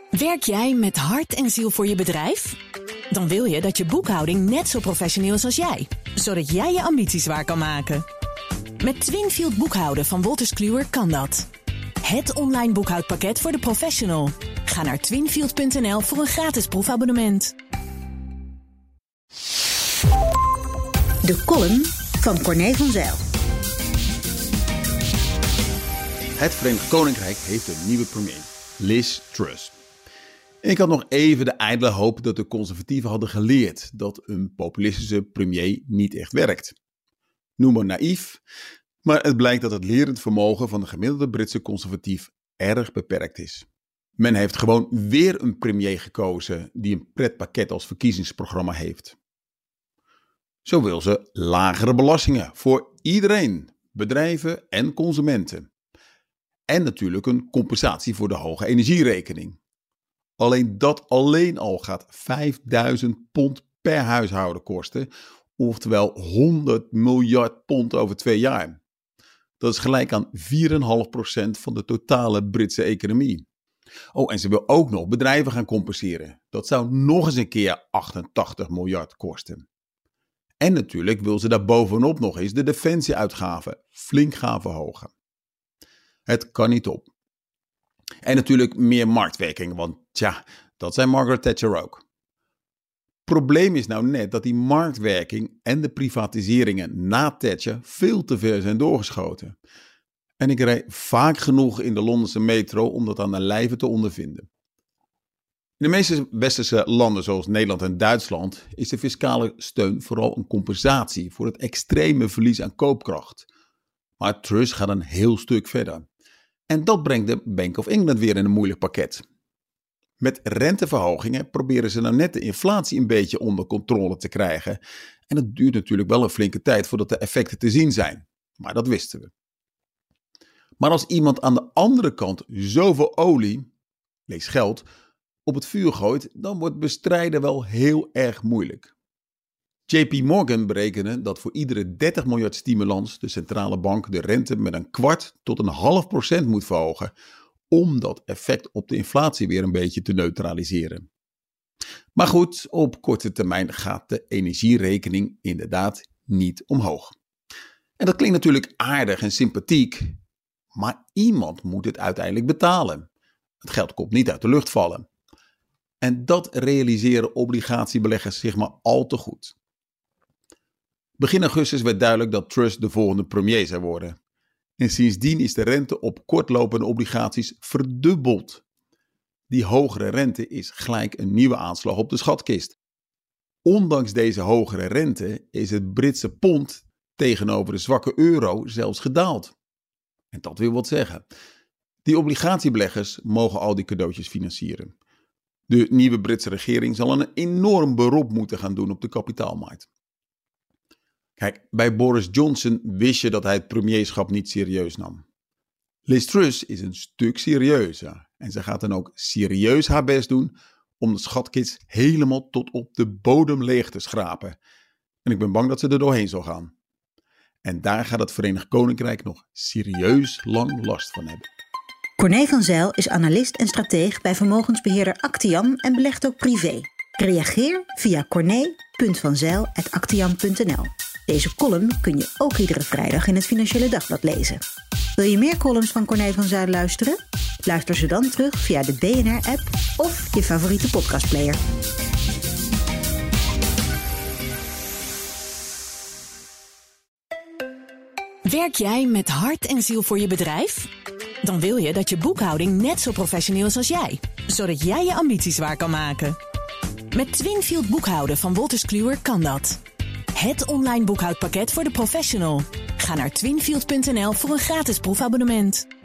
Werk jij met hart en ziel voor je bedrijf? Dan wil je dat je boekhouding net zo professioneel is als jij, zodat jij je ambities waar kan maken. Met Twinfield boekhouden van Wolters Kluwer kan dat. Het online boekhoudpakket voor de professional. Ga naar twinfield.nl voor een gratis proefabonnement. De column van Corné van Zijl. Het Verenigd Koninkrijk heeft een nieuwe premier, Liz Truss. Ik had nog even de ijdele hoop dat de conservatieven hadden geleerd dat een populistische premier niet echt werkt. Noem maar naïef, maar het blijkt dat het lerend vermogen van de gemiddelde Britse conservatief erg beperkt is. Men heeft gewoon weer een premier gekozen die een pretpakket als verkiezingsprogramma heeft. Zo wil ze lagere belastingen voor iedereen, bedrijven en consumenten. En natuurlijk een compensatie voor de hoge energierekening. Alleen dat alleen al gaat £5.000 per huishouden kosten, oftewel 100 miljard pond over 2 jaar. Dat is gelijk aan 4,5% van de totale Britse economie. Oh, en ze wil ook nog bedrijven gaan compenseren. Dat zou nog eens een keer 88 miljard kosten. En natuurlijk wil ze daar bovenop nog eens de defensieuitgaven flink gaan verhogen. Het kan niet op. En natuurlijk meer marktwerking, want dat zei Margaret Thatcher ook. Probleem is nou net dat die marktwerking en de privatiseringen na Thatcher veel te ver zijn doorgeschoten. En ik rijd vaak genoeg in de Londense metro om dat aan de lijve te ondervinden. In de meeste westerse landen zoals Nederland en Duitsland is de fiscale steun vooral een compensatie voor het extreme verlies aan koopkracht. Maar Truss gaat een heel stuk verder. En dat brengt de Bank of England weer in een moeilijk pakket. Met renteverhogingen proberen ze nou net de inflatie een beetje onder controle te krijgen. En het duurt natuurlijk wel een flinke tijd voordat de effecten te zien zijn. Maar dat wisten we. Maar als iemand aan de andere kant zoveel olie, lees geld, op het vuur gooit, dan wordt bestrijden wel heel erg moeilijk. JP Morgan berekende dat voor iedere 30 miljard stimulans de centrale bank de rente met 1/4 tot 0,5% moet verhogen, om dat effect op de inflatie weer een beetje te neutraliseren. Maar goed, op korte termijn gaat de energierekening inderdaad niet omhoog. En dat klinkt natuurlijk aardig en sympathiek, maar iemand moet het uiteindelijk betalen. Het geld komt niet uit de lucht vallen. En dat realiseren obligatiebeleggers zich maar al te goed. Begin augustus werd duidelijk dat Truss de volgende premier zou worden. En sindsdien is de rente op kortlopende obligaties verdubbeld. Die hogere rente is gelijk een nieuwe aanslag op de schatkist. Ondanks deze hogere rente is het Britse pond tegenover de zwakke euro zelfs gedaald. En dat wil wat zeggen. Die obligatiebeleggers mogen al die cadeautjes financieren. De nieuwe Britse regering zal een enorm beroep moeten gaan doen op de kapitaalmarkt. Kijk, bij Boris Johnson wist je dat hij het premierschap niet serieus nam. Liz Truss is een stuk serieuzer en ze gaat dan ook serieus haar best doen om de schatkist helemaal tot op de bodem leeg te schrapen. En ik ben bang dat ze er doorheen zal gaan. En daar gaat het Verenigd Koninkrijk nog serieus lang last van hebben. Corné van Zijl is analist en strateeg bij vermogensbeheerder Actiam en belegt ook privé. Reageer via corné.vanzijl@actiam.nl. Deze column kun je ook iedere vrijdag in het Financiële Dagblad lezen. Wil je meer columns van Corné van Zijl luisteren? Luister ze dan terug via de BNR-app of je favoriete podcastplayer. Werk jij met hart en ziel voor je bedrijf? Dan wil je dat je boekhouding net zo professioneel is als jij, zodat jij je ambities waar kan maken. Met Twinfield boekhouden van Wolters Kluwer kan dat. Het online boekhoudpakket voor de professional. Ga naar twinfield.nl voor een gratis proefabonnement.